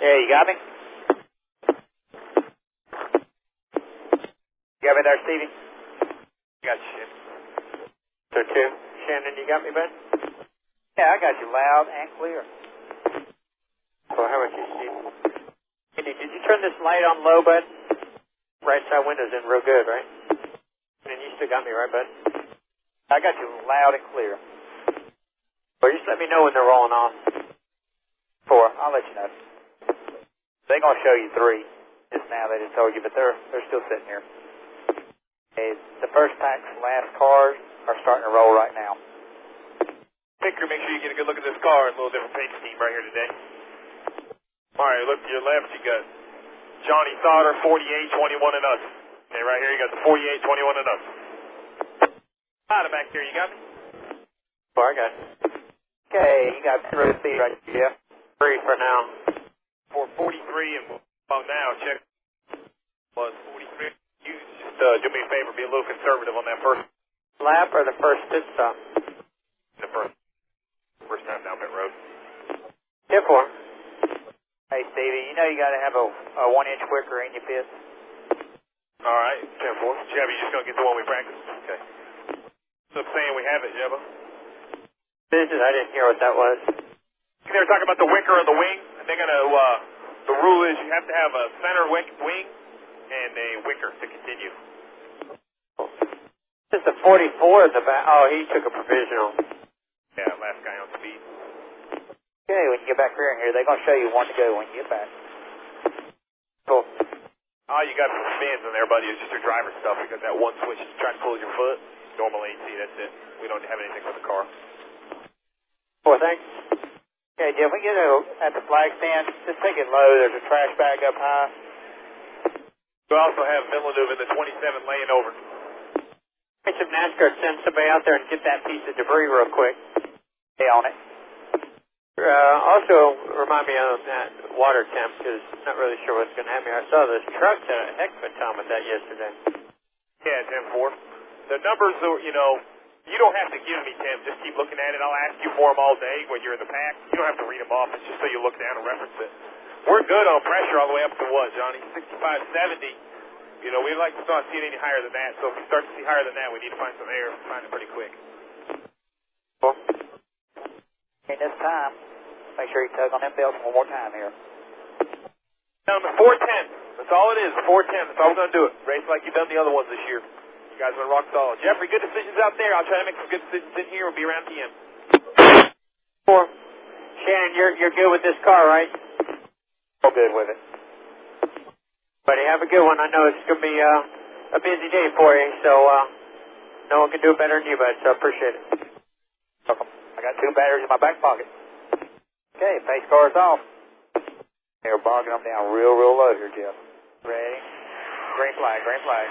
Yeah, you got me? You got me there, Stevie? Got you, Shannon. Sir, two. Shannon, you got me, bud? Yeah, I got you loud and clear. Well, how about you, Steve? Hey, did you turn this light on low, bud? Right side window's in real good, right? And you still got me, right, bud? I got you loud and clear. Well, just let me know when they're rolling off. 4, I'll let you know. They're going to show you 3 just now, they just told you, but they're still sitting here. Okay, the first pack's last cars are starting to roll right now. Picker, make sure you get a good look at this car. A little different paint scheme right here today. All right, look to your left. You got Johnny Sauter, 4821 and us. Okay, right here you got the 4821 and us. Out of back there, you got me? Oh, I got it. Okay, you got road speed right here. 3 for now. 443 and about now, check. Plus 43. You just do me a favor, be a little conservative on that first lap or the first pit stop? The first time down pit road. 10-4. Hey, Stevie, you know you got to have a 1-inch wicker in your pits. All right, 10-4. Jebba, you just going to get the one we practiced? Okay. So I'm saying we have it, Jebba. I didn't hear what that was. They were talking about the wicker and the wing. They're going to, the rule is you have to have a center wing and a wicker to continue. This is the 44 in the back. Oh, he took a provisional. Yeah, last guy on speed. Okay, when you get back here, they're going to show you one to go when you get back. Cool. All you got from fans in there, buddy, is just your driver stuff. We got that one switch to try to pull your foot. Normal AC, that's it. We don't have anything for the car. Cool, thanks. Okay, Jim, we get at the flag stand. Just take it low. There's a trash bag up high. We also have Villeneuve in the 27 laying over. Get some NASCAR, send somebody out there and get that piece of debris real quick. Stay on it. Also, remind me on that water temp, because I'm not really sure what's going to happen here. I saw this truck had a heck of a time with that yesterday. Yeah, 10-4. The numbers are, you don't have to give me 10. Just keep looking at it. I'll ask you for them all day when you're in the pack. You don't have to read them off. It's just so you look down and reference it. We're good on pressure all the way up to what, Johnny? 65, 70. We'd like to start seeing any higher than that. So if we start to see higher than that, we need to find some air. Find it pretty quick. Cool. Okay, this time, make sure you tug on them belts one more time here. Down to 410. That's all it is, 410. That's all we're going to do it. Race like you've done the other ones this year. You guys have been rock solid. Jeffrey, good decisions out there. I'll try to make some good decisions in here. We'll be around PM. 4. Shannon, you're good with this car, right? All good with it. Buddy, have a good one. I know it's going to be a busy day for you, so no one can do it better than you, bud, so I appreciate it. Welcome. I got 2 batteries in my back pocket. Okay, pace car's off. They're bogging them down real low here, Jeff. Ready? Green flag, green flag.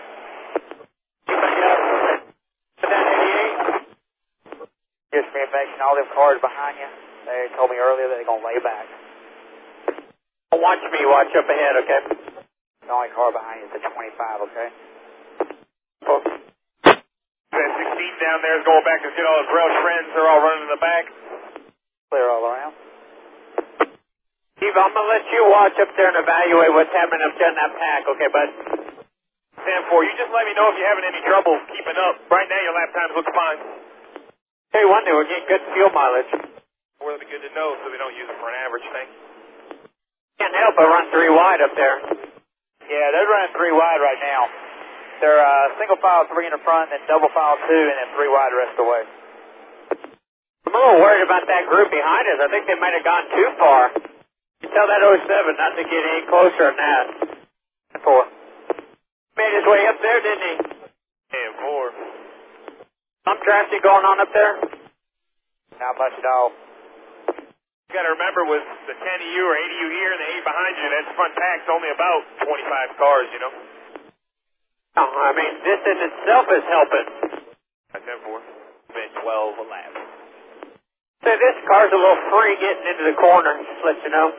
Just for information, all them cars behind you, they told me earlier that they're going to lay back. Watch me, watch up ahead, okay? The only car behind you is the 25, okay? That 16 down there is going back to get all his Welsh friends. They're all running in the back. Clear all around. Steve, I'm going to let you watch up there and evaluate what's happening up there in that pack, okay, bud? 10-4, you just let me know if you're having any trouble keeping up. Right now, your lap times look fine. Tell you one thing, we're getting good fuel mileage. Really good to know so they don't use it for an average thing. Can't help but run 3 wide up there. Yeah, they're running 3 wide right now. They're single file 3 in the front, then double file 2, and then 3 wide the rest of the way. I'm a little worried about that group behind us. I think they might have gone too far. You tell that 07 not to get any closer than that. 4. Made his way up there, didn't he? And 4. Some traffic going on up there? Not much at all. You got to remember with the 10 or 80 here and the 8 behind you, that front pack's only about 25 cars, Oh, I mean, this in itself is helping. At 10-4. Been 12 a lap. So this car's a little free getting into the corner, just to let you know.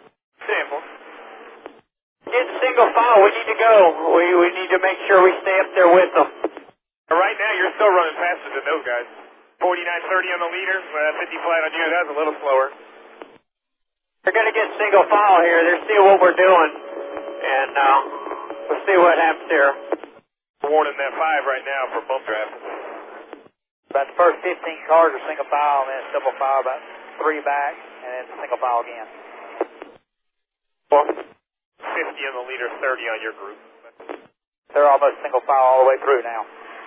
10-4. Getting single file, we need to go. We need to make sure we stay up there with them. Right now, you're still running faster than those guys. 49.30 on the leader, 50 flat on you, that's a little slower. They're going to get single file here. They're seeing what we're doing. And we'll see what happens here. Warning that 5 right now for bump draft. About the first 15 cars are single file, and then single file about 3 back, and then single file again. 50 on the leader, 30 on your group. They're almost single file all the way through now.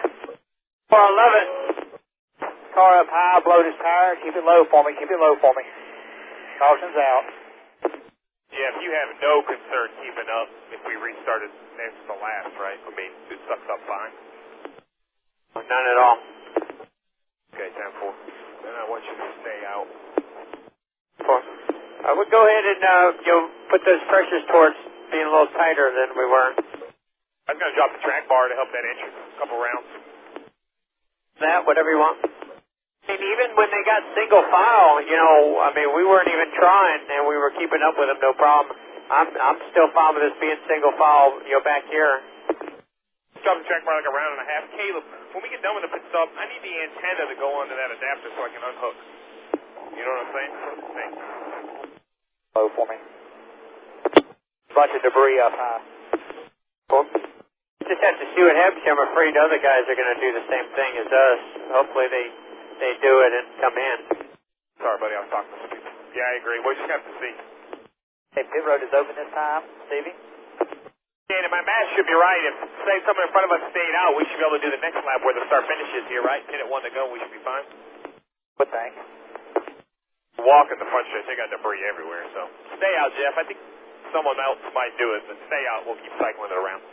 411. Car up high, blow his tire. Keep it low for me. Keep it low for me. Caution's out. Yeah, if you have no concern keeping up if we restarted next to last, right? I mean, it sucks up fine. None at all. Okay, 10-4. Then I want you to stay out. 4. I would go ahead and put those pressures towards being a little tighter than we were. I was going to drop the track bar to help that engine a couple rounds. That, whatever you want. And even when they got single file, we weren't even trying, and we were keeping up with them, no problem. I'm still fine with this being single file, back here. Drop the track bar like a round and a half. Caleb, when we get done with the pit stop, I need the antenna to go onto that adapter so I can unhook. You know what I'm saying? Thanks. Low for me. Bunch of debris up high. Cool. Just have to see what happens here. I'm afraid other guys are going to do the same thing as us. Hopefully they do it and come in. Sorry, buddy, I was talking to some people. Yeah, I agree. We'll just have to see. Hey, pit road is open this time, Stevie? Yeah, and my math should be right. If, say, someone in front of us stayed out, we should be able to do the next lap where the start finish is here, right? Pit at 1 to go, we should be fine. What think? Walk in the front stretch, they got debris everywhere, so stay out, Jeff. I think someone else might do it, but stay out. We'll keep cycling it around.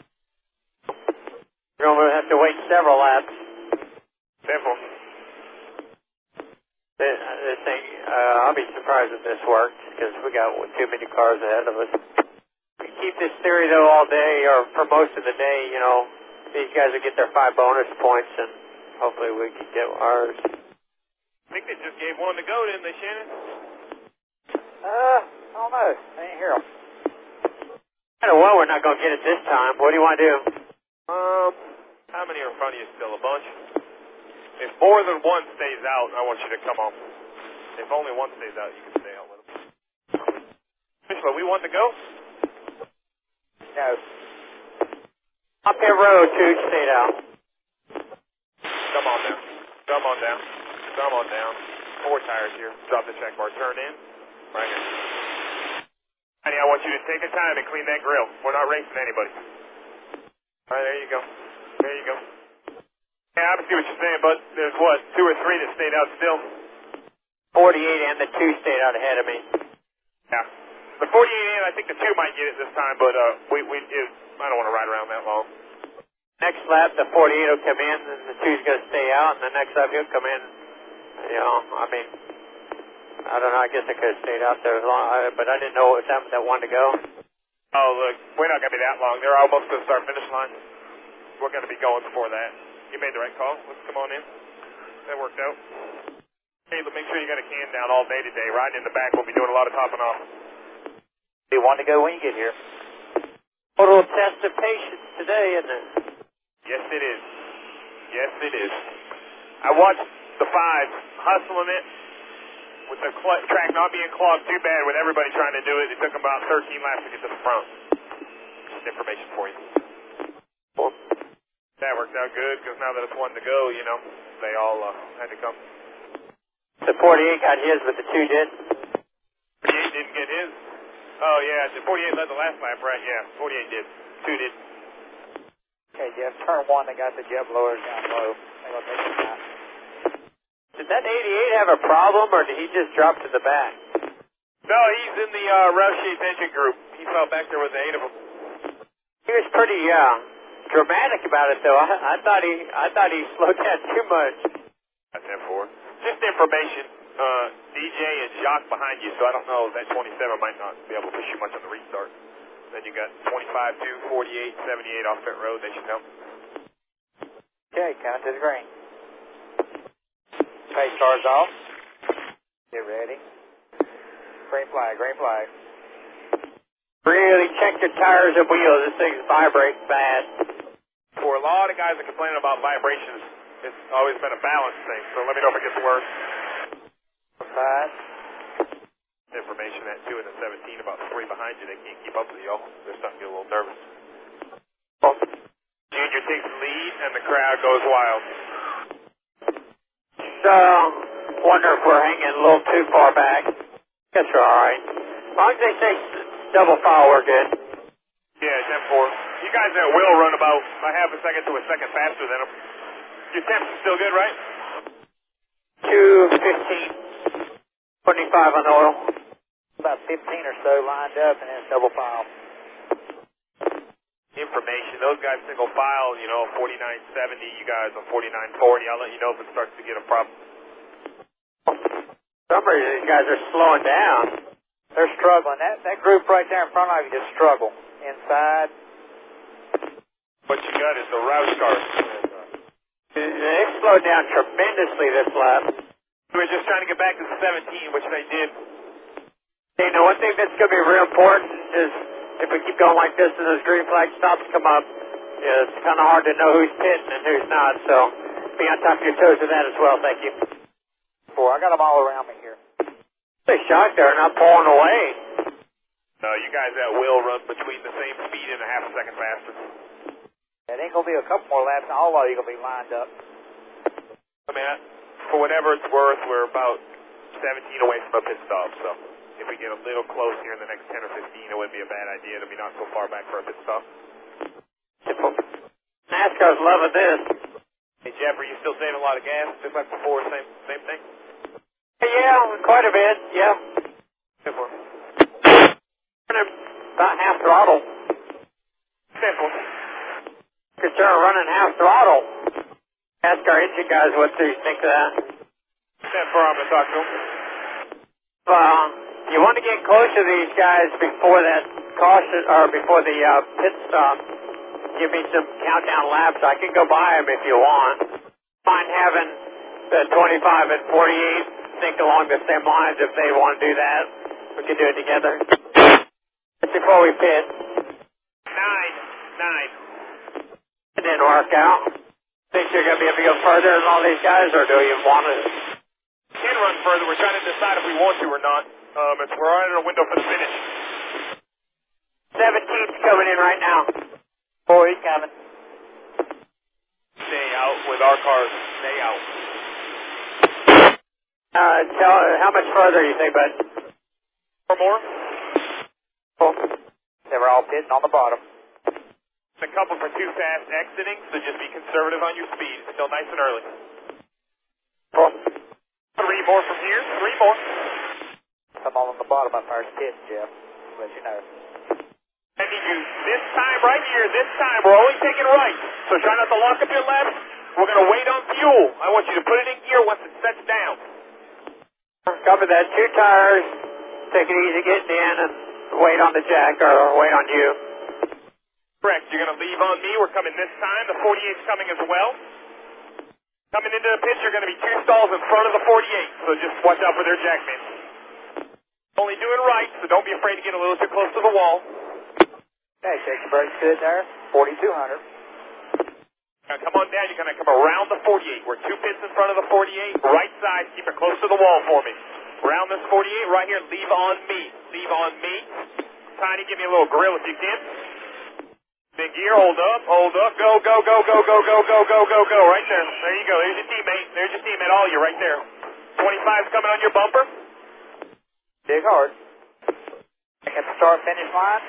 You're going to have to wait several laps. Simple. This thing, I'll be surprised if this works, because we got too many cars ahead of us. We keep this theory, though, all day, or for most of the day, these guys will get their 5 bonus points, and hopefully we can get ours. I think they just gave 1 to go, didn't they, Shannon? I don't know. I didn't hear them. I don't know, we're not going to get it this time. What do you want to do? How many are in front of you still? A bunch? If more than 1 stays out, I want you to come on. If only 1 stays out, you can stay out with them. Mishla, we want to go? No. Up that road, too, stayed out. Come on down. Come on down. Come on down. 4 tires here. Drop the check bar. Turn in. Right here. Honey, I want you to take your time and clean that grill. We're not racing anybody. All right, there you go. There you go. Yeah, I see what you're saying, but there's what, 2 or 3 that stayed out still? 48 and the 2 stayed out ahead of me. Yeah. The 48 and I think the 2 might get it this time, but I don't want to ride around that long. Next lap, the 48 will come in, and the 2's going to stay out, and the next lap he'll come in. I don't know, I guess I could have stayed out there as long, but I didn't know what was happening with that 1 to go. Oh, look, we're not going to be that long. They're almost to the start-finish line. We're going to be going before that. You made the right call. Let's come on in. That worked out. Hey, make sure you got a can down all day today. Riding in the back, we'll be doing a lot of topping off. You want to go when you get here? A little test of patience today, isn't it? Yes, it is. Yes, it is. I watched the 5 hustling it with the track not being clogged too bad with everybody trying to do it. It took them about 13 laps to get to the front. Just information for you. Well, that worked out good because now that it's 1 to go, they all had to come. The 48 got his, but the 2 did? 48 didn't get his. Oh, yeah, the 48 led the last lap, right? Yeah, 48 did. 2 did. Okay, Jeff, turn 1, they got the jet blowers down low. They're going to take some time. Did that 88 have a problem, or did he just drop to the back? No, he's in the rough-shaped engine group. He fell back there with the 8 of them. He was pretty dramatic about it, though. I thought he slowed down too much. That's 10-4. Just information. DJ and Jacques behind you, so I don't know, that 27 might not be able to push you much on the restart. Then you got 25, 2, 48, 78 off pit road. They should help. Okay, count to the green. Pace cars off. Get ready. Green flag, green flag. Really check your tires and wheels. This thing's vibrating bad. For a lot of guys that complain about vibrations, it's always been a balance thing, so let me know if it gets worse. 5. Information that 2 and the 17, about 3 behind you. They can't keep up with y'all. They're starting to get a little nervous. Junior takes the lead, and the crowd goes wild. So, wonder if we're hanging a little too far back. Guess we're alright. As long as they say double file, we're good. Yeah, 10-4. You guys at will run about a half a second to a second faster than them. Your temps are still good, right? 2:15, 25 on the oil. About 15 or so lined up, and then double file. Information, those guys single file, 4970, you guys on 4940. I'll let you know if it starts to get a problem. For some reason, these guys are slowing down. They're struggling. That group right there in front of you just struggle. Inside. What you got is the Roush cars. They've slowed down tremendously this lap. We were just trying to get back to the 17, which they did. You know, one thing that's going to be real important is if we keep going like this and those green flag stops come up, it's kind of hard to know who's pitting and who's not, so be on top of your toes with that as well, thank you. I got them all around me here. They shocked they're not pulling away. No, you guys at will run between the same speed and a half a second faster. It ain't going to be a couple more laps, and all of you going to be lined up. I mean, for whatever it's worth, we're about 17 away from a pit stop, so if we get a little close here in the next 10 or 15, it wouldn't be a bad idea to be not so far back for a pit stop. NASCAR's loving this. Hey, Jeff, are you still saving a lot of gas, just like before, same thing? Yeah, quite a bit, yeah. Running about half throttle. Simple. Concern running half throttle. Ask our engine guys what they think of that. Simple, I'm going to talk to them. You want to get close to these guys before that caution, or before the pit stop. Give me some countdown laps. I can go by them if you want. Mind having the 25 and 48 think along the same lines if they want to do that. We can do it together. Just before we pit. 9. It didn't work out. Think you're going to be able to go further than all these guys, or do you want to? Can run further. We're trying to decide if we want to or not. We're right in a window for the finish. 17's coming in right now. Oh, he's coming. Stay out with our cars. Stay out. How much further you think, bud? 4 more? Oh. They were all pitting on the bottom. A couple for too fast exiting, so just be conservative on your speed. Still nice and early. 3 more from here. 3 more. I'm all on the bottom of our pit, Jeff. Let you know. I need you this time right here, this time. We're only taking right. So try not to lock up your left. We're going to wait on fuel. I want you to put it in gear once it sets down. Cover that. 2 tires. Take it easy getting in and wait on the jack or wait on you. Correct. You're going to leave on me. We're coming this time. The 48's coming as well. Coming into the pit, you're going to be 2 stalls in front of the 48. So just watch out for their jackman. Only doing right, so don't be afraid to get a little too close to the wall. Okay, take the brakes good there. 4,200. Now come on down. You're going to come around the 48. We're 2 pits in front of the 48. Right side. Keep it close to the wall for me. Around this 48 right here. Leave on me. Leave on me. Tiny, give me a little grill if you can. Big gear. Hold up. Hold up. Go, go, go, go, go, go, go, go, go, go. Right there. There you go. There's your teammate. There's your teammate. All you right there. 25's coming on your bumper. Dig hard. At the start-finish line.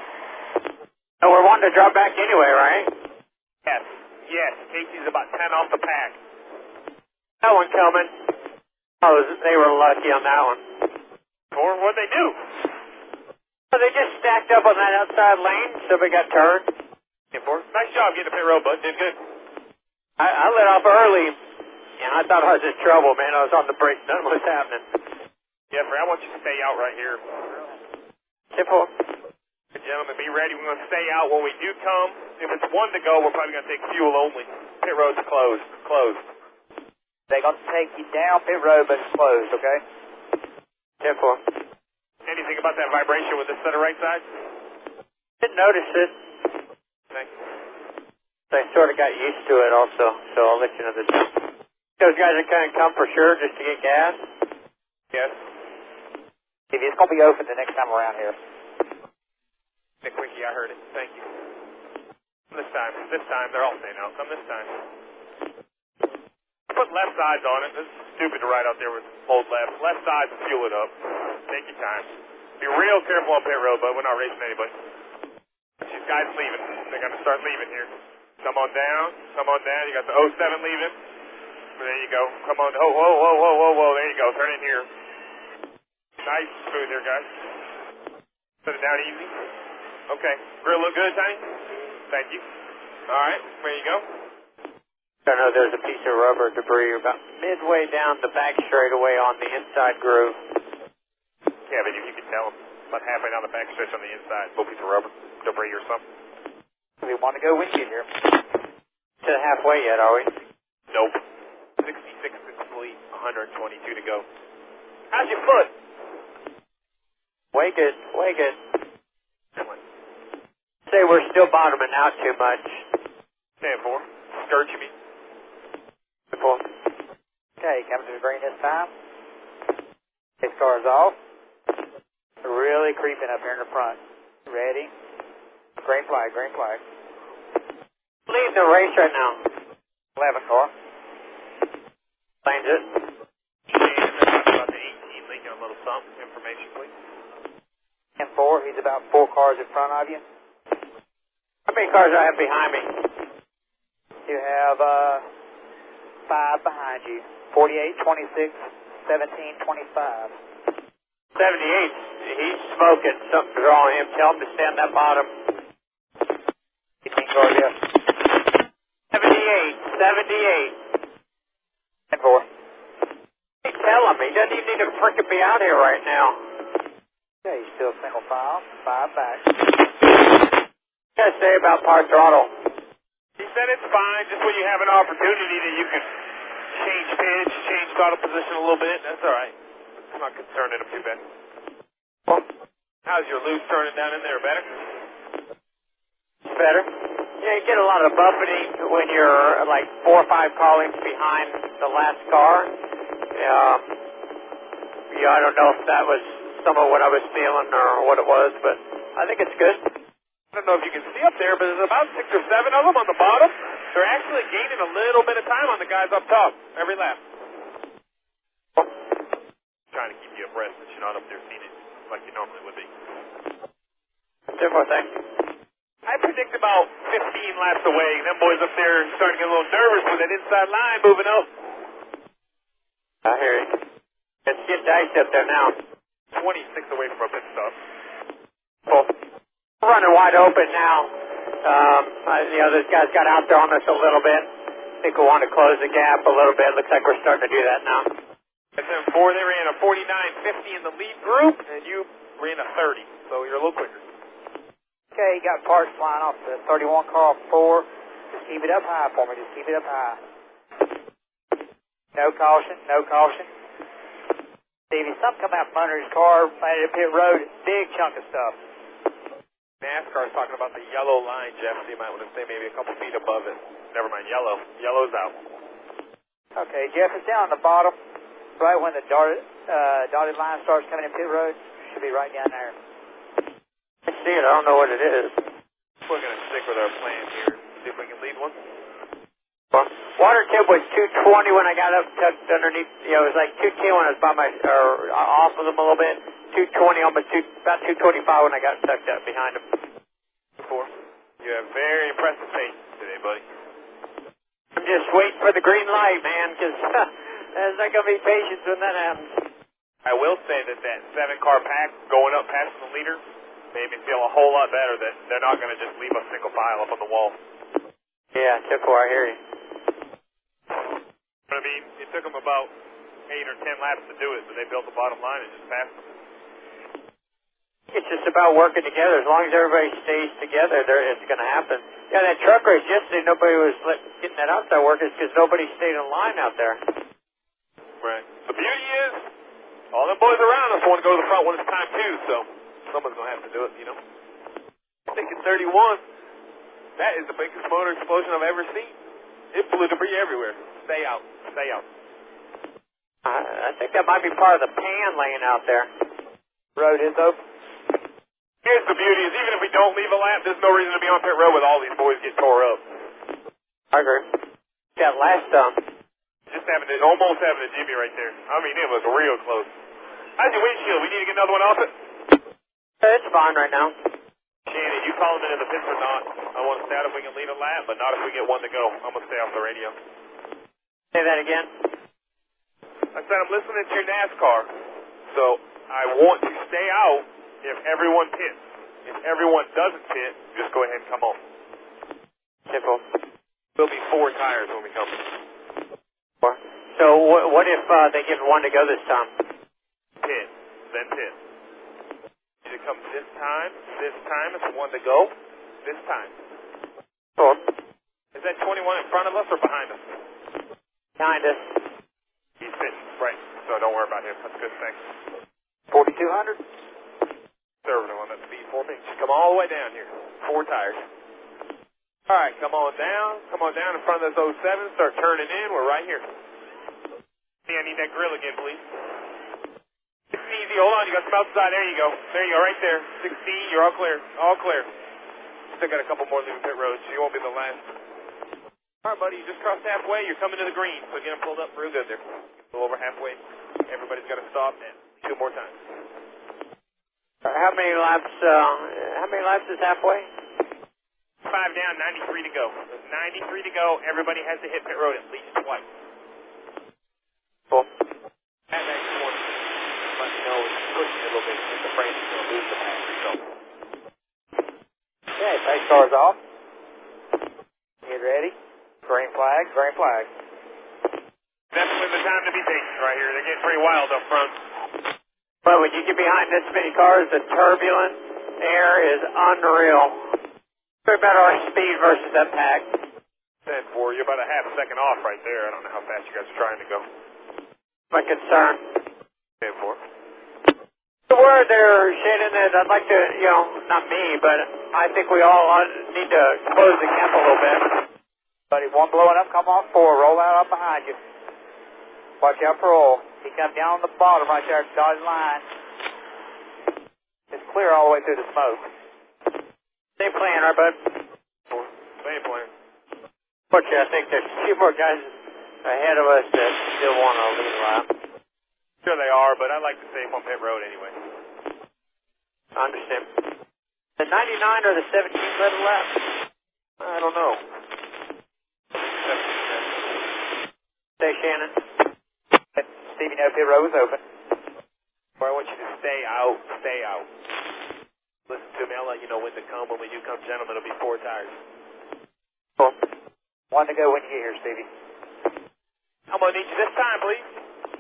And we're wanting to drop back anyway, right? Yes. Yes. Casey's about 10 off the pack. That one coming. Oh, they were lucky on that one. Or what'd they do? Well, they just stacked up on that outside lane, so we got turned. Nice job getting the pit road, bud. Did good. I let off early, and I thought I was in trouble, man. I was on the brake. Nothing was happening. Jeffrey, I want you to stay out right here. Simple. Gentlemen, be ready. We're going to stay out when we do come. If it's 1 to go, we're probably going to take fuel only. Pit road's closed. Closed. They're going to take you down pit road, but it's closed, okay? Simple. Anything about that vibration with the center right side? Didn't notice it. Thanks. I sort of got used to it also, so I'll let you know the jump. Those guys are going to come for sure just to get gas? Yes. It's going to be open the next time around here. Nick Wiki, I heard it. Thank you. This time, they're all staying out. Come this time. Put left sides on it. This is stupid to ride out there with old left. Left sides and fuel it up. Take your time. Be real careful on pit road, but we're not racing anybody. These guys leaving. They're going to start leaving here. Come on down. Come on down. You got the 07 leaving. There you go. Come on. Oh, whoa, whoa, whoa, whoa, whoa. There you go. Turn in here. Nice smooth there, guys. Set it down easy. Okay. Grill look good, Tiny? Thank you. All right. There you go. I know there's a piece of rubber debris about midway down the back straightaway on the inside groove. Yeah, but if you can tell them about halfway down the back stretch on the inside, a little piece of rubber debris or something. We want to go with you here. To halfway yet, are we? Nope. 66 complete, 122 to go. How's your foot? Way good, way good. Say we're still bottoming out too much. Stand for. Skirt, you mean? Okay, coming to the green this time. His car's off. Really creeping up here in the front. Ready? Green flag, green flag. Leading the race right now. 11 car. Lanes it. About the 18, leaking a little something. Information, please. 10-4, he's about 4 cars in front of you. How many cars do I have behind me? You have 5 behind you. 48, 26, 17, 25. 78, he's smoking. Something's wrong with him. Tell him to stand that bottom. 18 cars, yeah. 78, 78. 10-4. Hey, tell him, he doesn't even need to frickin' be out here right now. Okay, he's still single file. 5 back. What did I say about power throttle? He said it's fine, just when you have an opportunity that you can change pitch, change throttle position a little bit. That's all right. I'm not concerning him too bad. Well, how's your loose turning down in there? Better? Better. Yeah, you get a lot of buffeting when you're like 4 or 5 car lengths behind the last car. Yeah, I don't know if that was some of what I was feeling or what it was, but I think it's good. I don't know if you can see up there, but there's about 6 or 7 of them on the bottom. They're actually gaining a little bit of time on the guys up top every lap. Trying to keep you abreast, but you're not up there seeing it like you normally would be. Simple thing. I predict about 15 laps away. Them boys up there starting to get a little nervous with that inside line moving up. I hear you. It's getting diced up there now. 26 away from a pit stop. Well, we're running wide open now. Those guys got out there on us a little bit. I think we want to close the gap a little bit. Looks like we're starting to do that now. SM4, they ran a 49.50 in the lead group, and you ran a 30, so you're a little quicker. Okay, you got parts flying off the 31 car off 4. Just keep it up high for me. Just keep it up high. No caution, no caution. Stevie, something come out from under his car, right at pit road, big chunk of stuff. NASCAR's talking about the yellow line, Jeff, so you might want to stay maybe a couple feet above it. Never mind, yellow. Yellow's out. Okay, Jeff, it's down on the bottom, right when the dotted line starts coming in pit road. Should be right down there. I see it, I don't know what it is. We're going to stick with our plan here. See if we can lead one. Water temp was 220 when I got up tucked underneath. It was like 210 when I was by off of them a little bit. 220, almost about 225 when I got tucked up behind them. 4. You have very impressive pace today, buddy. I'm just waiting for the green light, man, because there's not going to be patience when that happens. I will say that 7-car pack going up past the leader made me feel a whole lot better that they're not going to just leave a single file up on the wall. Yeah, Tiffo, I hear you. I mean, it took them about 8 or 10 laps to do it, but they built the bottom line and just passed them. It's just about working together. As long as everybody stays together, it's going to happen. Yeah, that truck race yesterday, nobody was getting that outside work. It's because nobody stayed in line out there. Right. The beauty is, all them boys around us want to go to the front when it's time too, so someone's going to have to do it, you know. I think in 31, that is the biggest motor explosion I've ever seen. It blew debris everywhere. Stay out. Stay out. I think that might be part of the pan laying out there. Road is open. Here's the beauty is even if we don't leave a lap, there's no reason to be on pit road with all these boys get tore up. I agree. That last Almost having a Jimmy right there. I mean, it was real close. How's your windshield? We need to get another one off it? It's fine right now. Shannon, you call him into the pits or not? I want to stay out if we can leave a lap, but not if we get one to go. I'm going to stay off the radio. Say that again. I said I'm listening to your NASCAR, so I want to stay out if everyone pits. If everyone doesn't pit, just go ahead and come on. Simple. There'll be 4 tires when we come. So what if they give one to go this time? Pit, then pit. Either come this time is one to go, this time. Cool. Is that 21 in front of us or behind us? Behind us. He's sitting, right, so don't worry about him. That's a good thing. 4200? Conservative on that speed for me. Just come all the way down here. 4 tires. All right, come on down. Come on down in front of those 07. Start turning in. We're right here. I need that grill again, please. 16, easy. Hold on. You got some outside. There you go. There you go. Right there. 16. You're all clear. All clear. Still got a couple more leaving pit roads. So you won't be the last. All right, buddy. You just crossed halfway. You're coming to the green. So get them pulled up real good there. A little over halfway. Everybody's got to stop and 2 more times. How many laps is halfway? 5 down, 93 to go. With 93 to go, everybody has to hit pit road at least twice. Cool. That next one, let me know it's pushing a little bit because the frame is going to lose the pack. So. Okay, pace car's off. Get ready. Green flag, green flag. Definitely the time to be patient right here. They're getting pretty wild up front. But when you get behind this many cars, the turbulent air is unreal. Very better our speed versus that pack. 10-4, you're about a half second off right there. I don't know how fast you guys are trying to go. My concern. 10-4. The word there, Shannon, is I'd like to, not me, but I think we all need to close the gap a little bit. Buddy, one blowing up, come on 4, roll out up behind you. Watch out for oil. He comes down on the bottom right there, dotted line. It's clear all the way through the smoke. Same plan, right, bud? Same plan. Fortunately, I think there's a few more guys ahead of us that still want to lead a lap. Sure they are, but I like to save on pit road anyway. I understand. The 99 or the 17 led a lap? I don't know. Say, Shannon. Stevie, no pit road was open. I want you to stay out, stay out. Listen to me, I'll let you know when to come. When we do come, gentlemen, it'll be 4 tires. Cool. One to go when you get here, Stevie. I'm going to need you this time, please.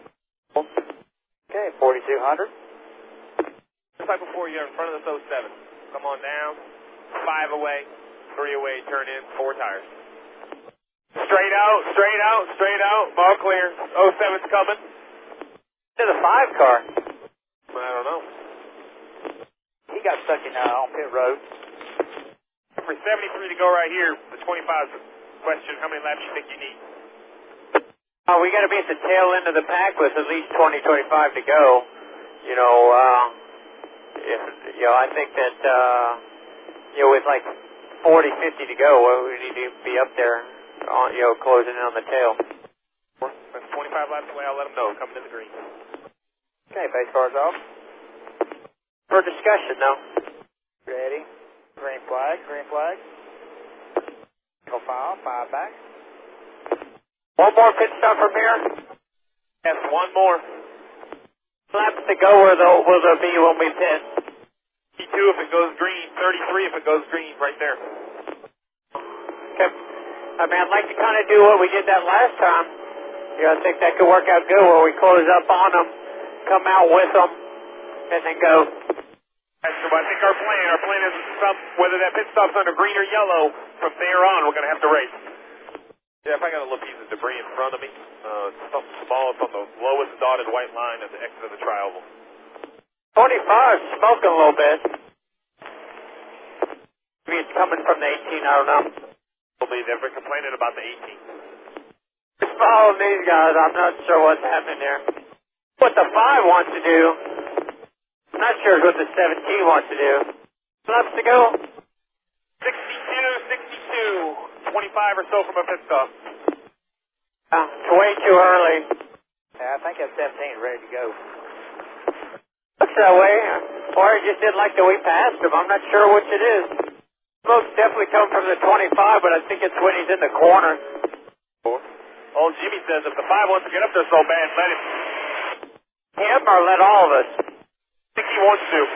Okay, 4200. Just like before, you're in front of the 07. Come on down. 5 away, 3 away, turn in, 4 tires. Straight out, straight out, straight out. All clear. 07's coming. To the 5 car. I don't know. He got stuck in on pit road. For 73 to go right here, the 25's question, how many laps you think you need? We got to be at the tail end of the pack with at least 20, 25 to go. I think that, with like 40, 50 to go, we need to be up there, closing in on the tail. That's 25 laps away. I'll let them know. Coming to the green. Okay, base car's off. For discussion, though. Ready? Green flag, green flag. Go 5 back. One more pit stop from here. Yes, one more. Laps to go where will there be when we pit? 32 if it goes green, 33 if it goes green, right there. Okay. I'd like to kind of do what we did that last time. I think that could work out good where we close up on them, come out with them, and then go. That's I think our plan is whether that pit stop's under green or yellow, from there on we're going to have to race. Yeah, if I got a little piece of debris in front of me, something small, it's on the lowest dotted white line at the exit of the tri-oval. 25 is smoking a little bit. Maybe it's coming from the 18, I don't know. They've been complaining about the 18. Just following these guys, I'm not sure what's happening there. What the 5 wants to do, I'm not sure what the 17 wants to do. Laps to go? 62, 25 or so from a pit stop. It's way too early. Yeah, I think that 17 is ready to go. Looks that way. Or he just didn't like the way past him. I'm not sure which it is. Smoke's definitely coming from the 25, but I think it's when he's in the corner. Old Jimmy says if the 5 wants to get up there so bad, let him. Him or let all of us? I think he wants to.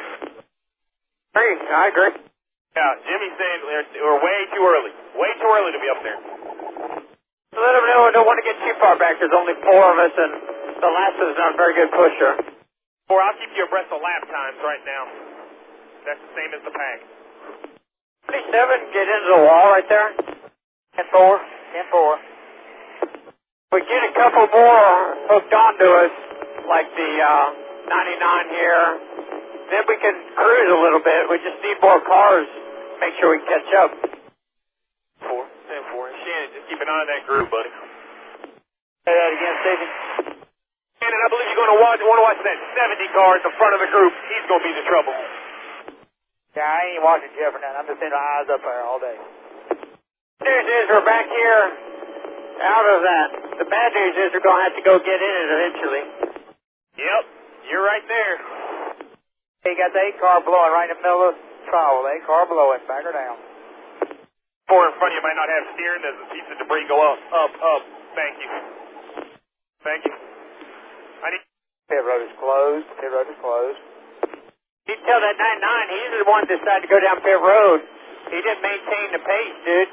I agree. Yeah, Jimmy's saying we're way too early. Way too early to be up there. Let him know I don't want to get too far back. There's only 4 of us, and the last is not a very good pusher. Or I'll keep you abreast of lap times right now. That's the same as the pack. 27, get into the wall right there. 10-4, 10-4. We get a couple more hooked onto us, like the 99 here. Then we can cruise a little bit. We just need more cars. Make sure we catch up. 10-4. Shannon, just keep an eye on that groove, buddy. Say that again, Stephen. Shannon, I believe you're going to want to watch that 70 car at the front of the group. He's going to be the trouble. Yeah, I ain't watching Jeff or nothing. I'm just in the eyes up there all day. News is we're back here out of that. The bad news is we're going to have to go get in it eventually. Yep, you're right there. He got the 8 car blowing right in the middle of the trial. The 8 car blowing. Back her down. 4 in front of you might not have steering as a piece of debris go up. Thank you. Thank you. Pit road is closed. Pit road is closed. You can tell that 99, he's the one that decided to go down pit road. He didn't maintain the pace, dude.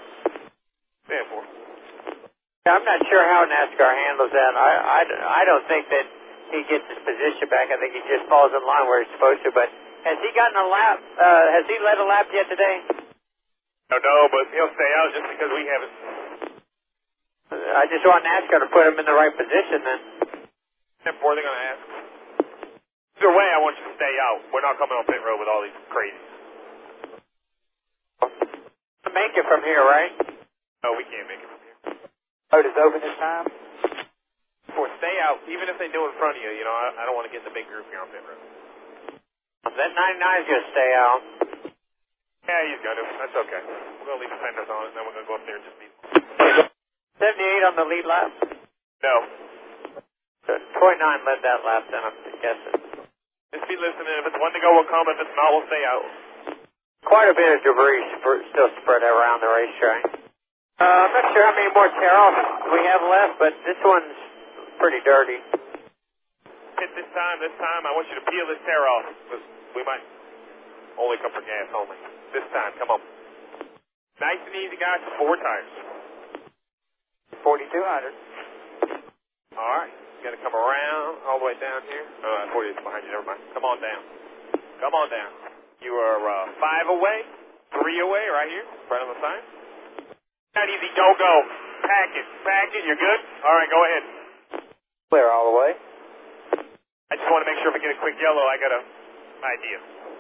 10-4. I'm not sure how NASCAR handles that. I don't think that he gets his position back. I think he just falls in line where he's supposed to. But has he gotten a lap? Has he led a lap yet today? No, but he'll stay out just because we haven't. I just want NASCAR to put him in the right position then. 10-4, they're going to ask. Either way, I want you to stay out. We're not coming on pit road with all these crazies. Make it from here, right? No, we can't make it from here. Road is open this time. Stay out, even if they do in front of you. You know, I don't want to get in the big group here on pit road. That 99's going to stay out. Yeah, he's going to. That's okay. We're going to leave the fenders on it, and then we're going to go up there and just beat 78 on the lead lap? No. So 29 led that lap then, I'm guessing. Just be listening. If it's one to go, we'll come. If it's not, we'll stay out. Quite a bit of debris still spread around the racetrack. I'm not sure how many more tear-offs we have left, but this one's pretty dirty. Hit this time, I want you to peel this tear off. We might only come for gas only. This time, come on. Nice and easy, guys. 4 tires. 4,200. All right. You got to come around all the way down here. 40 is behind you. Never mind. Come on down. Come on down. You are 5 away, 3 away, right here, right on the sign. Not easy. Don't go. Pack it. You're good? All right, go ahead. Clear all the way. I just want to make sure if we get a quick yellow, I got an idea.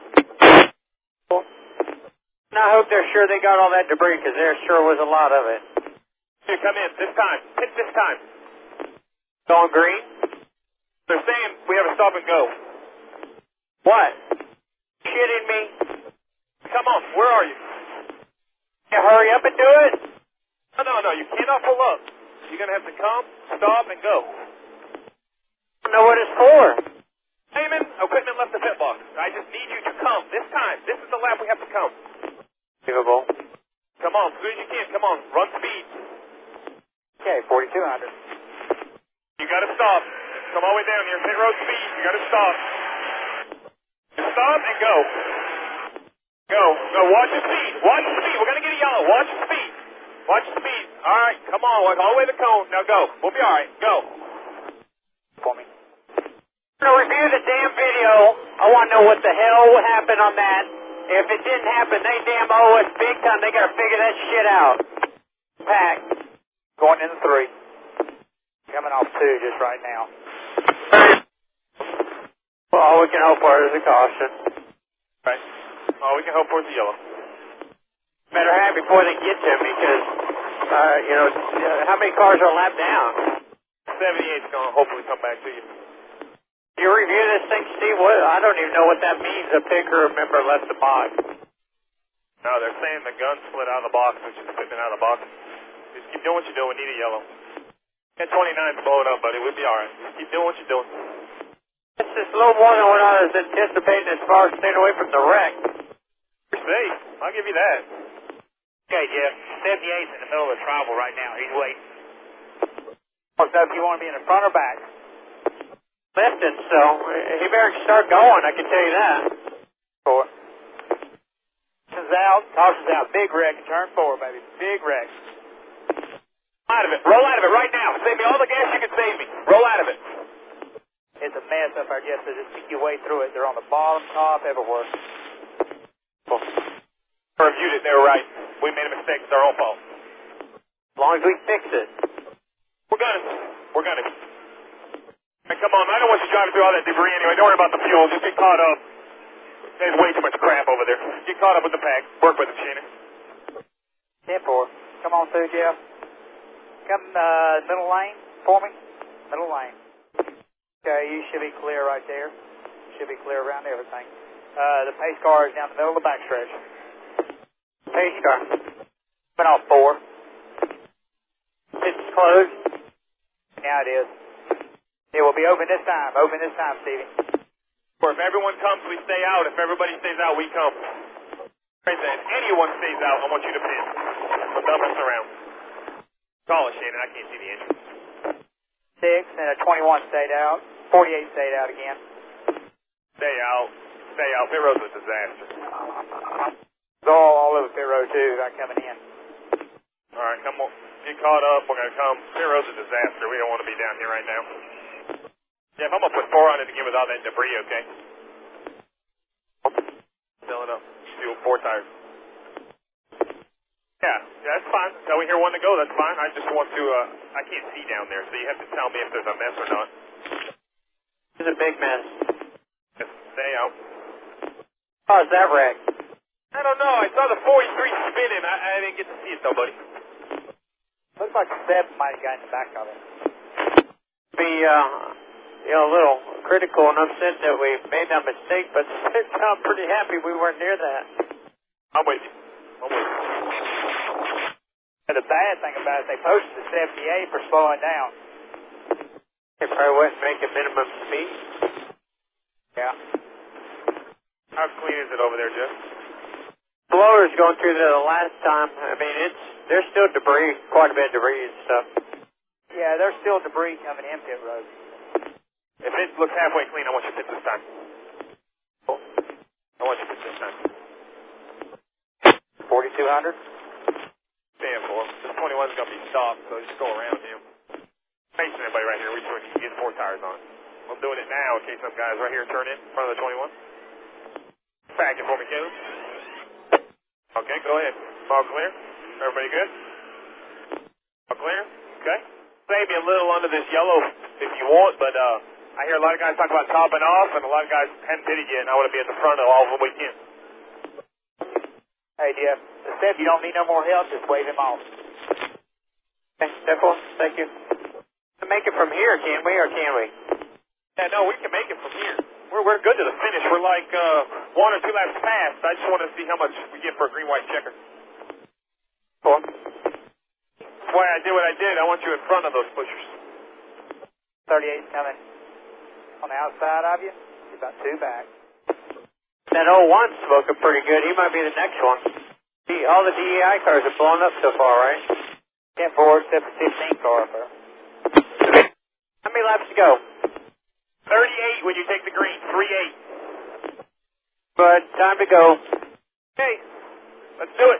And I hope they're sure they got all that debris, because there sure was a lot of it. Here, come in. This time. Hit this time. Going green? They're saying we have a stop and go. What? Shitting me? Come on. Where are you? You hurry up and do it? No. You cannot pull up. You're going to have to come, stop, and go. I don't know what it's for. Heyman, equipment left the pit box. I just need you to come. This time. This is the lap we have to come. Unbelievable. Come on. As soon as you can. Come on. Run speed. Okay, 4,200. You got to stop. Come all the way down here. Pit road speed. You got to stop. Stop and go. Go. Watch the speed. Watch the speed. We're going to get a yellow. Watch the speed. Watch the speed. All right. Come on. Walk all the way to the cone. Now go. We'll be all right. Go. For me. I'm going to review the damn video. I want to know what the hell happened on that. If it didn't happen, they damn owe us big time. They got to figure that shit out. Pack. Going into 3. Coming off 2 just right now. Well, all we can hope for is a caution. Right. All we can hope for is a yellow. Better have before they get to me, because, how many cars are a lap down? 78's going to hopefully come back to you. You review this thing, Steve? What? I don't even know what that means. A picker member left the box. No, they're saying the gun slid out of the box, which is slipping out of the box. Just keep doing what you're doing. We need a yellow. Get 29 to blow it up, buddy. We'll be alright. Just keep doing what you're doing. It's just a little more than what I was anticipating as far as staying away from the wreck. You're safe. I'll give you that. Okay, Jeff. 78's in the middle of the travel right now. He's waiting. So if you want to be in the front or back? Lifting, so he better start going, I can tell you that. Four. Caution's out. Caution's out. Big wreck. Turn 4, baby. Big wreck. Out of it. Roll out of it right now. Save me all the gas you can save me. Roll out of it. It's a mess up there, Jeff. So just pick your way through it. They're on the bottom, top, everywhere. Reviewed it. They were right. We made a mistake. It's our own fault. As long as we fix it. We're gonna. Hey, come on. I don't want you driving through all that debris anyway. Don't worry about the fuel. Just get caught up. There's way too much crap over there. Get caught up with the pack. Work with it, Shannon. 10-4. Come on through, Jeff. Come middle lane for me. Middle lane. Okay, you should be clear right there. Should be clear around everything. The pace car is down the middle of the backstretch. Pace car. Went off 4. It's closed. Yeah, it is. It will be open this time. Open this time, Stevie. Or if everyone comes, we stay out. If everybody stays out, we come. Right then, anyone stays out, I want you to pin. But don't mess around. Call it, Shannon. I can't see the engine. 6 and a 21 stayed out. 48 stayed out again. Stay out. Stay out. Pit road's a disaster. It's all over pit road, too. Not coming in. All right, come on. Get caught up. We're going to come. Pit road's a disaster. We don't want to be down here right now. Jeff, I'm going to put 4 on it again with all that debris, okay? Fill it up. Do 4 tires. Yeah, that's fine. Until we hear one to go, that's fine. I just want to, I can't see down there, so you have to tell me if there's a mess or not. It's a big mess. Just stay out. How's that wreck? I don't know. I saw the 43 spinning. I didn't get to see it, though, buddy. Looks like Seb might have got in the back of it. Be, a little critical and upset that we made that mistake, but I'm pretty happy we weren't near that. I'm with you. And the bad thing about it, they posted the 78 for slowing down. They probably wouldn't make a minimum speed. Yeah. How clean is it over there, Jeff? Blower's going through there the last time. I mean, there's still debris, quite a bit of debris and stuff. Yeah, there's still debris coming in pit road. If it looks halfway clean, I want you to pit this time. I want you to pit this time. 4,200? Stand for. This 21's going to be stopped, so just go around him. Facing everybody right here. We sure need to get 4 tires on. I'm doing it now in case some guys right here turn in front of the 21. Back it for me, Caleb. Okay, go ahead. All clear? Everybody good? All clear? Okay. Save me a little under this yellow if you want, but I hear a lot of guys talk about topping off, and a lot of guys hadn't pitted yet, and I want to be at the front of all the weekend. Hey, Jeff. Steph, you don't need no more help. Just wave him off. Okay, Steffel, thank you. To make it from here, can we, or can we? Yeah, no, we can make it from here. We're good to the finish. We're like 1 or 2 laps past. I just want to see how much we get for a green-white checker. Cool. That's why I did what I did. I want you in front of those pushers. 38's coming on the outside of you. He's about 2 back. That 01's looking pretty good. He might be the next one. All the DEI cars are blown up so far, right? 10-4, except for 15 car up there. How many laps to go? 38 when you take the green. 3-8. But time to go. Okay, let's do it.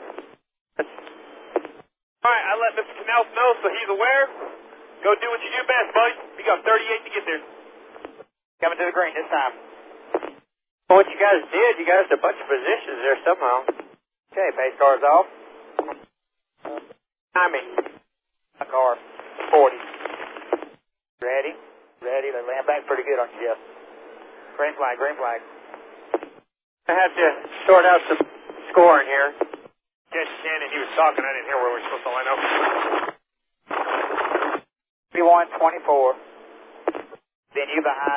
All right, I let Mr. Canals know so he's aware. Go do what you do best, buddy. You got 38 to get there. Coming to the green this time. Well, what you guys did, you got us a bunch of positions there somehow. Okay, pace car's off. Timing. Car, 40. Ready? Ready. They land back pretty good on you, Jeff. Green flag, green flag. I have to sort out some scoring here. Yes, Shannon, he was talking. I didn't hear where we were supposed to line up. 31-24. Then you behind the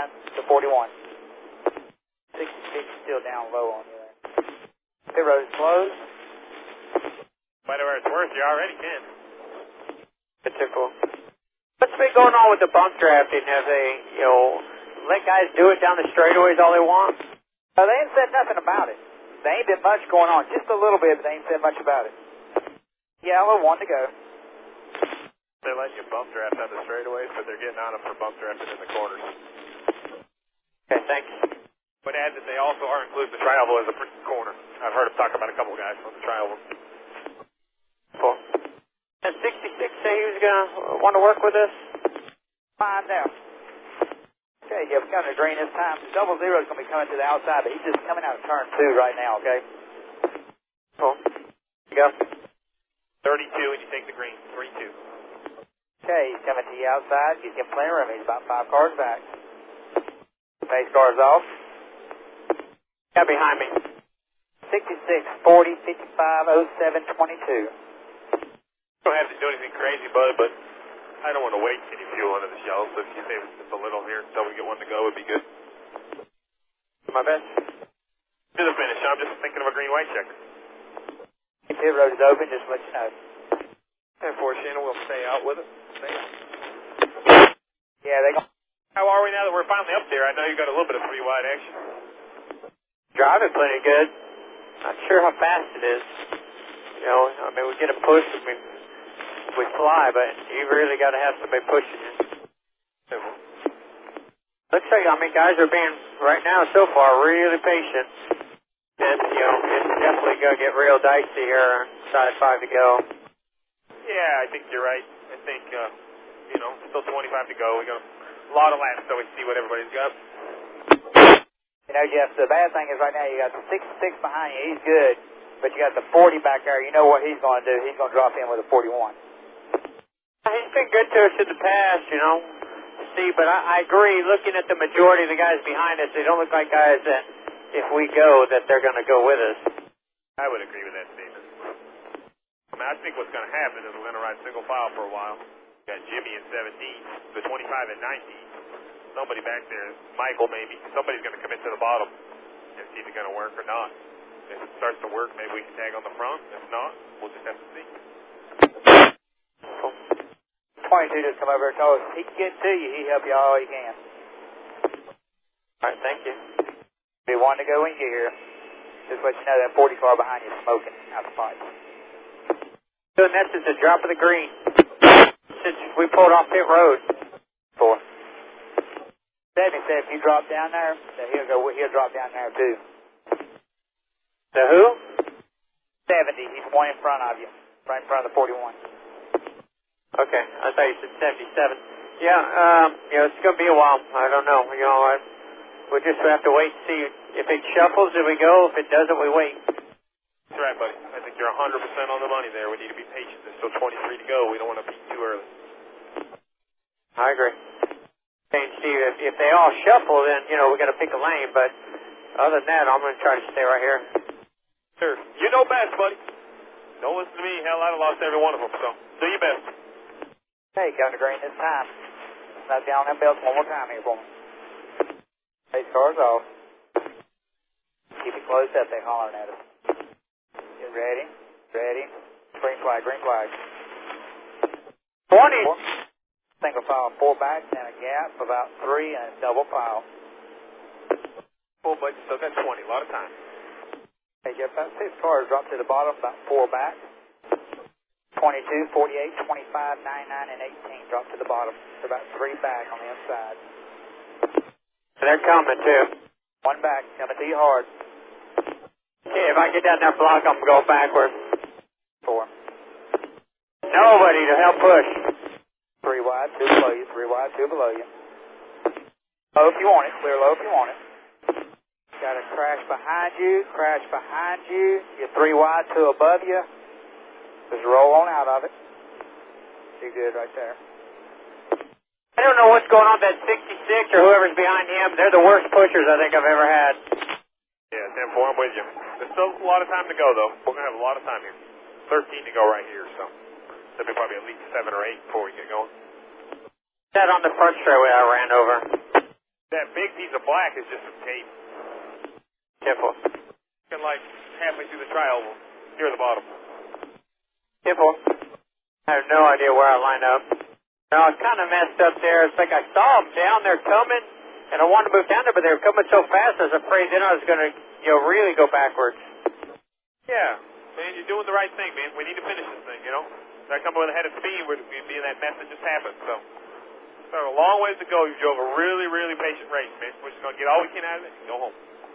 41. 66 still down low on you there. Pit road is closed. Whatever it's worth, you're already 10. It's cool. What's been going on with the bump drafting? Have they, let guys do it down the straightaways all they want? They ain't said nothing about it. There ain't been much going on. Just a little bit, but they ain't said much about it. Yellow, 1 to go. They're letting you bump draft on the straightaways, but they're getting on them for bump drafting in the corners. Okay, thanks. But add that they also are including the tri-oval as a corner. I've heard him talk about a couple guys on the tri-oval. Cool. And 66 say he was going to want to work with us? Find out. Okay, yeah, we're coming to green this time. Double zero is going to be coming to the outside, but he's just coming out of turn 2 right now, okay? Cool. You go. 32 and you take the green. 3-2. Okay, he's coming to the outside. He's getting plenty of room. He's about 5 cars back. Pace cars off. Got behind me. 66, 40, 55, 07, 22. Don't have to do anything crazy, bud, but I don't want to waste any fuel under the shell, so if you save us just a little here until we get one to go, would be good. Do my best. To the finish, I'm just thinking of a green-white checker. Pit road is open, just to let you know. 10-4, Shannon, we'll stay out with it. Stay out. Yeah, they go. How are we now that we're finally up there? I know you got a little bit of 3-wide action. Driving pretty good. Not sure how fast it is. We get a push and we fly, but you really got to have somebody pushing you. Looks like, guys are being, right now so far, really patient. And, it's definitely going to get real dicey here on side 5 to go. Yeah, I think you're right. I think, still 25 to go. We got a lot of laps till we see what everybody's got. Jeff, the bad thing is right now you got the 66 behind you. He's good. But you got the 40 back there. You know what he's going to do. He's going to drop in with a 41. He's been good to us in the past, Steve, but I agree. Looking at the majority of the guys behind us, they don't look like guys that, if we go, that they're going to go with us. I would agree with that statement. I think what's going to happen is we're going to ride single file for a while. We got Jimmy in 17, the 25 and 19. Somebody back there, Michael maybe, somebody's going to come into the bottom and see if it's going to work or not. If it starts to work, maybe we can tag on the front. If not, we'll just have to see. 22 just come over and told us he can get to you. He help you all he can. All right, thank you. Be 1 to go when you get here. Just let you know that 40 car behind you is smoking out the pipe. So that's just a drop of the green. Since we pulled off pit road. 4. 70 said if you drop down there, that he'll drop down there too. The who? 70. He's 1 in front of you. Right in front of the 41. Okay, I thought you said 77. Yeah, it's going to be a while. I don't know. We'll just have to wait and see. If it shuffles, then we go. If it doesn't, we wait. That's right, buddy. I think you're 100% on the money there. We need to be patient. There's still 23 to go. We don't want to be too early. I agree. And Steve, if they all shuffle, then, we got to pick a lane. But other than that, I'm going to try to stay right here. Sure. You know best, buddy. Don't listen to me. Hell, I'd have lost every one of them, so do your best. Hey, coming to green this time. Knock down them belts one more time here for me. Pace cars off. Keep it closed up. They hollering at us. Get ready. Ready. Green flag. Green flag. 20. Single file 4 back, and a gap about 3, and a double file. Full budget, still got 20. A lot of time. Hey, Jeff, about 6 cars drop to the bottom, about 4 back. 22, 48, 25, 99, and 18 drop to the bottom. So about 3 back on the inside. They're coming, too. 1 back, coming to you hard. Okay, if I get down that block, I'm going to go backwards. 4. Nobody to help push. 3 wide, 2 below you, 3 wide, 2 below you. Low if you want it, clear low if you want it. Got a crash behind you, You're 3 wide, 2 above you. Just roll on out of it. You're good right there. I don't know what's going on with that 66 or whoever's behind him. They're the worst pushers I think I've ever had. Yeah, 10-4, I'm with you. There's still a lot of time to go, though. We're going to have a lot of time here. 13 to go right here, so there'll be probably at least 7 or 8 before we get going. That on the front straightaway I ran over. That big piece of black is just some tape. 10-4. And like halfway through the trioval, near the bottom. 10-4. I have no idea where I line up. No, I was kind of messed up there. It's like I saw them down there coming, and I wanted to move down there, but they were coming so fast, I was afraid then I was going to, really go backwards. Yeah, man, you're doing the right thing, man. We need to finish this thing, If I come with a head of speed, we'd be in that mess that just happened, so. So a long ways to go. You drove a really, really patient race, man. We're just going to get all we can out of it and go home.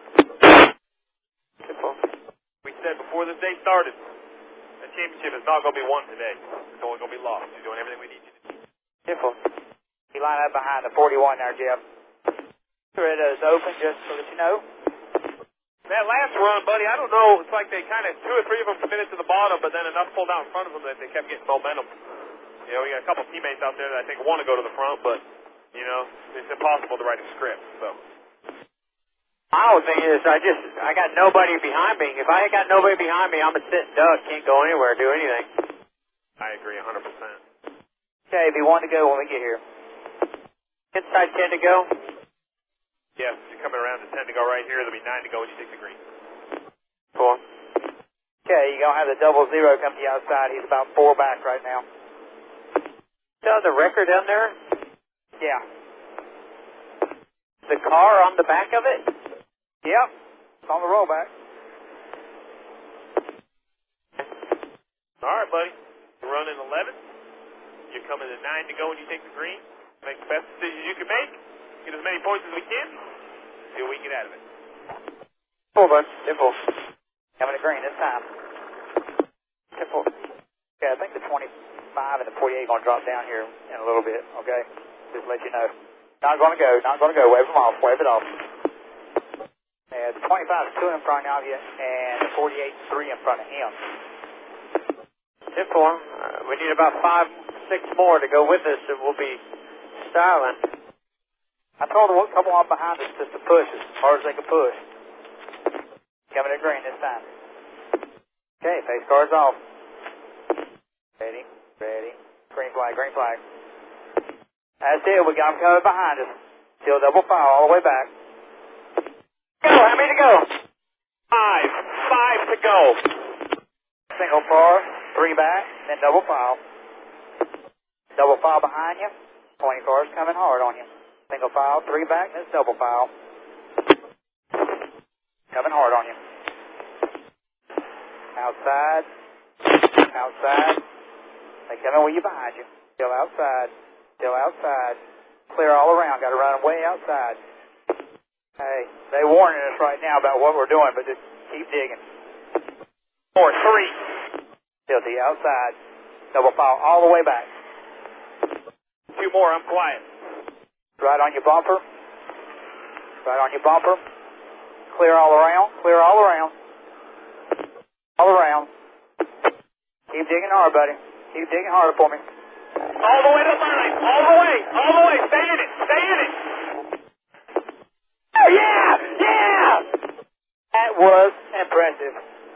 We said before this day started, the championship is not going to be won today. It's only going to be lost. You're doing everything we need you to do. You line up behind the 41 there, Jeff. It is open, just so that you know. That last run, buddy, I don't know. It's like they kind of, 2 or 3 of them committed to the bottom, but then enough pulled out in front of them that they kept getting momentum. We got a couple teammates out there that I think want to go to the front, but, it's impossible to write a script, so. My whole thing is I got nobody behind me. If I ain't got nobody behind me, I'm a sitting duck, can't go anywhere, do anything. I agree 100%. Okay, if you want to go when we get here. Inside 10 to go? Yes, you're coming around to 10 to go right here. There'll be 9 to go when you take the green. 4. Okay, you're going to have the 00 come to the outside. He's about 4 back right now. Still the record down there? Yeah. The car on the back of it? Yep. It's on the rollback. All right, buddy. You're running 11. You're coming to 9 to go when you take the green. Make the best decisions you can make. Get as many points as we can. See what we can get out of it. 4, bud. 10-4. Coming to green this time. 10-4. Okay, I think the 25 and the 48 are going to drop down here in a little bit, okay? Just to let you know. Not going to go. Wave them off. Wave it off. Yeah, the 25 is 2 in front of you, and the 48 is 3 in front of him. 10-4. We need about 5, 6 more to go with us, and we'll be styling. I told them a couple on behind us just to push as hard as they could push. Coming to green this time. Okay, face cards off. Ready. Green flag. That's it, we got them coming behind us. Still double file all the way back. Go, how many to go? 5 to go. Single far, 3 back, then double file. Double file behind you. 20 cars coming hard on you. Single file, 3 back, then double file. Coming hard on you. Outside. They coming with you behind you. Still outside. Clear all around. Got to run way outside. Hey, they warning us right now about what we're doing, but just keep digging. 4, 3. Still to the outside. Double file all the way back. 2 more, I'm quiet. Right on your bumper. Clear all around. Keep digging hard, buddy. Keep digging harder for me. All the way to the line. All the way. Stay in it. Oh, yeah. That was impressive.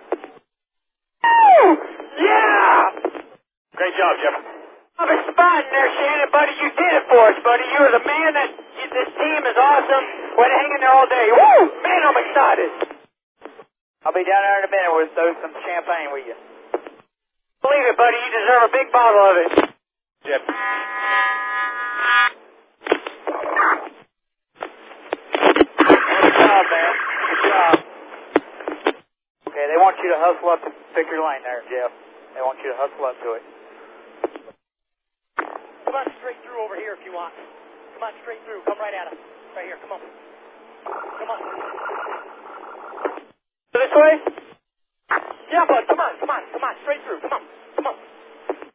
Oh, yeah. Great job, Jeff. I'm a spot in there, Shannon, buddy. You did it for us, buddy. You were the man that... This team is awesome. We're hanging there all day. Woo! Man, I'm excited. I'll be down there in a minute with some champagne with you. Believe it, buddy. You deserve a big bottle of it. Jeff. Good job, man. Good job. Okay, they want you to hustle up to pick your lane there, Jeff. They want you to hustle up to it. Come on straight through over here if you want. Come on straight through. Come right at us. Right here. Come on. This way? Yeah, bud. Come on. Straight through. Come on.